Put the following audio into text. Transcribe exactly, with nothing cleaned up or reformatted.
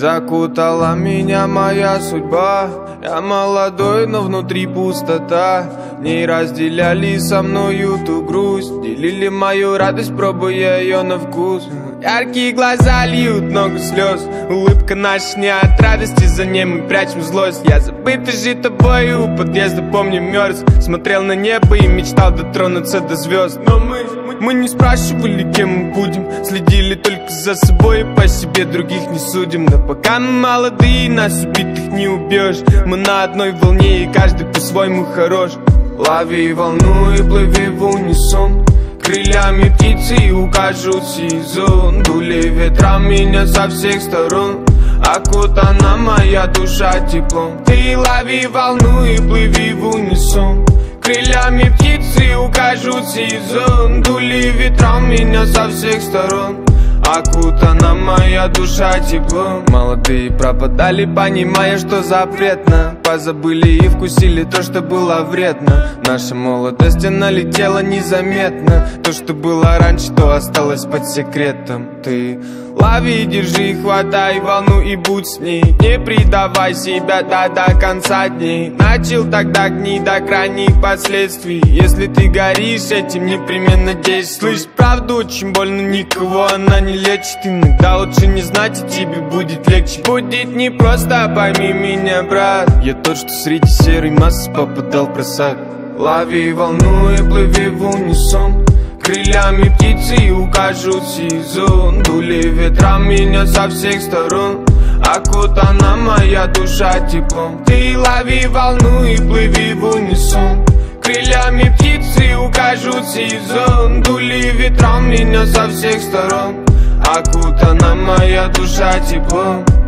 Закутала меня моя судьба. Я молодой, но внутри пустота. В ней разделяли со мною ту грусть, делили мою радость, пробуя ее на вкус. Яркие глаза льют много слез. Улыбка наша не от радости, за ней мы прячем злость. Я забытый жить тобой у подъезда, помню, мерз. Смотрел на небо и мечтал дотронуться до звезд. Но мы, мы, мы не спрашивали, кем мы будем. Следили только за собой и по себе других не судим. Но пока мы молодые, нас убитых не убьешь. Мы на одной волне и каждый по-своему хорош. Лови волну и плыви в унисон. Крыльями птицы укажут сезон. Дули ветра меня со всех сторон. Окутана моя душа теплом. Ты лови волну и плыви в унисон. Крыльями птицы укажут сезон. Дули ветра меня со всех сторон. Окутана моя душа теплом. Молодые пропадали, понимая, что запретно. Позабыли и вкусили то, что было вредно. Наша молодость налетела незаметно. То, что было раньше, то осталось под секретом. Ты лови, держи, хватай волну и будь с ней. Не предавай себя до, до конца дней. Начал тогда гнить до крайних последствий. Если ты горишь этим, непременно действуй. Слышь, правду очень больно, никого она не лечит. Иногда лучше не знать, и тебе будет легче. Будет непросто, пойми меня, брат. Я тот, что среди серой массы попадал в просак. Лови волну и плыви в унисон. Крыльями птицы укажут сезон. Дули ветра меня со всех сторон. Окутана моя душа теплом. Ты лови волну и плыви в унисон. Крыльями птицы укажут сезон. Дули ветра меня со всех сторон. Окутана моя душа теплом.